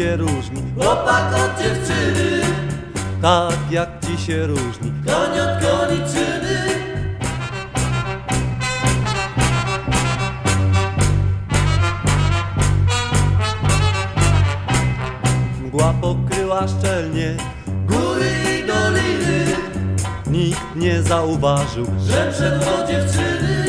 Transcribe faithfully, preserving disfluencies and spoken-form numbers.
się różni chłopak od dziewczyny, tak jak ci się różni koń od koniczyny. Mgła pokryła szczelnie Góry i doliny, nikt nie zauważył, że przed do dziewczyny